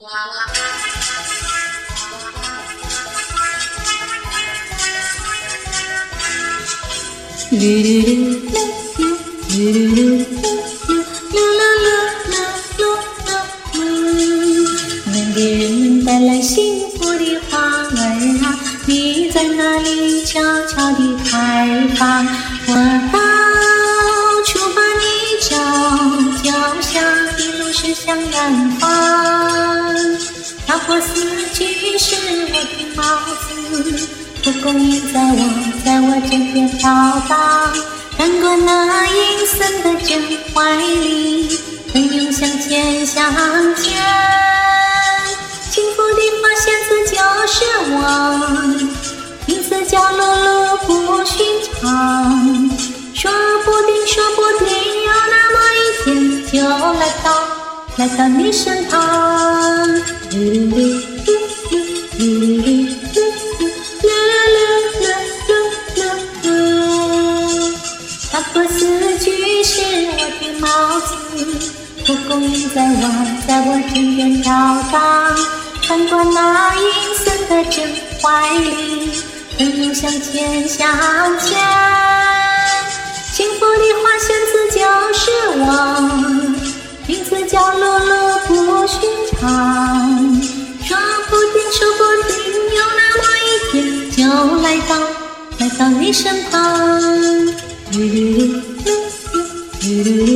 能给人们带来幸福的花儿啊，你在哪里悄悄地开放？我到处把你找，脚下的路是向南方。踏破四季是我的帽子，蒲公英在我枕边飘荡。穿过那阴森的阵怀里，奋勇向前向前。幸福的花仙子就是我，名字叫露露不寻常。说不定有那么一天就来到你身旁。踏破四季是我的帽子，蒲公英在我枕边飘荡。穿过那阴森的阵怀里，奋勇向前向前。幸福的花仙子就是我，名字叫露露不寻常。说不定有那么一天就来到你身旁。